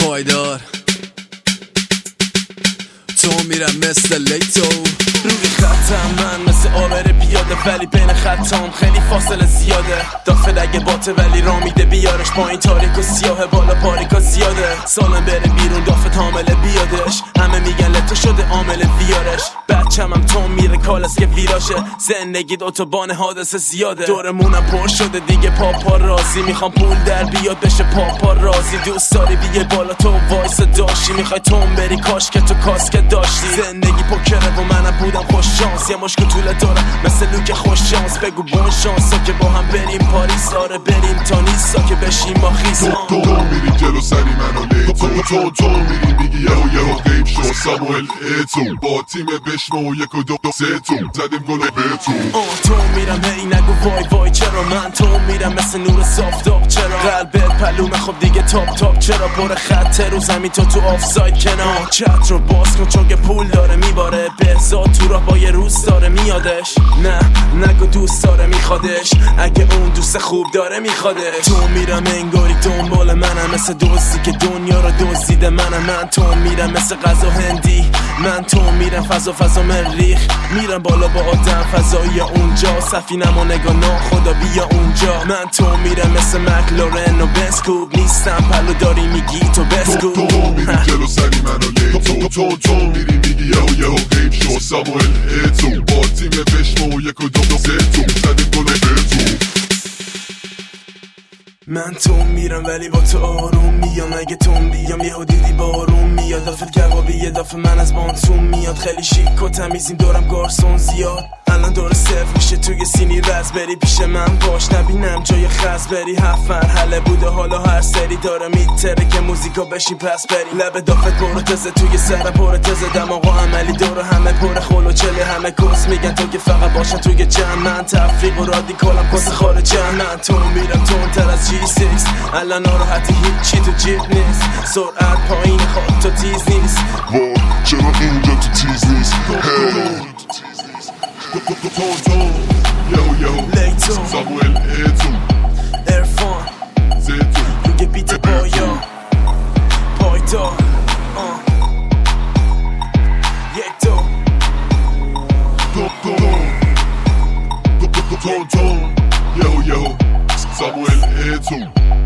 پایدار تو میرم مثل لیتو روی خطم من مثل آبر پیاده ولی بین خطام خیلی فاصله زیاده دافل اگه باته ولی را میده بیارش پایین تاریک و سیاه بالا پاریکا زیاده سالم بره بیرون دافت حامل بیادش همه میگن لته شده عامل بیارش بچه‌مم تو میره کالس که ویراشه زندگی اتوبان حادثه زیاده دورمونم پر شده دیگه پاپا راضی میخوام پول در بیاد بشه پاپا راضی دوست داری بیه بالا تو وایس داشتی میخوای توم بری کاش که تو کاسکت داشتی زندگی پوکره و منم بودم خوش شانس یه مشکل طول دارم مثل لوک خوش شانس بگو بون شانسا که با هم بریم پاریس آره بریم تا نیستا که بشیم با خیس تو میری جلو سری منو لیتو تو میری میگی یهو غیب شو ساموئل ایتو با تیم بشمو یک و دو سه تو زدیم گل بهتو تو میرم هی نگو وای وای چرا من تو میرم مثل نور صافتاب چرا قلبت پلومه خب دیگه تاپ چرا پر خط رو زمین تو آفساید کنار چت رو باز کن چون که پول داره میباره بهزاد تو راه با یه روز داره میادش نه نگو دوست داره میخوادش اگه اون دوست خوب داره میخوادش تو میرم انگاری دنبال منم مثل دوستی که دنیا رو دزدیده من تو میرم مثل غذا هندی من تو میرم فضا مریخ میرم بالا با آدم فضایی اونجا سفینم نگاه ناخدا بیا اونجا من تو میرم مثل مکلارن و بسکوب نیستم پلو داری میگی تو بسکوب تو میری جلو سری منو لیتو تو میری میگی یهو غیب شو ساموئل ایتو با تیم بشمو یک و دو سه تو زدیم گل بهتو من تو میرم ولی با تو آروم میام اگه تو بیام یهو دیدی بارون میاد دافت کبابی دافت من از بانتون میاد خیلی شیک و تمیزیم دورم گارسون زیاد الان دور صفر میشه توی سینی رز بری پیش من باش نبینم جای خز بری 7 مرحله بوده حالا هر سری داره میتره که موزیکا بشین پس بری لب دافت برو تزه توی سر پر تزه دماغ و عملی دور همه پر خول و چله همه کس میگن تو که فقط باشن توی جمع من تفریق و رادیکالم کس خارجه من تو میرم تون تر از G6 الان ناراحتی هیچی تو جیب نیست سرعت پایین خواد تو تیز نیست وای چرا اینجا تو تیز نیست یهو لیتو ساموئل ایتو ارفان زیتو روی بیت پایدار یک دو یهو ساموئل ایتو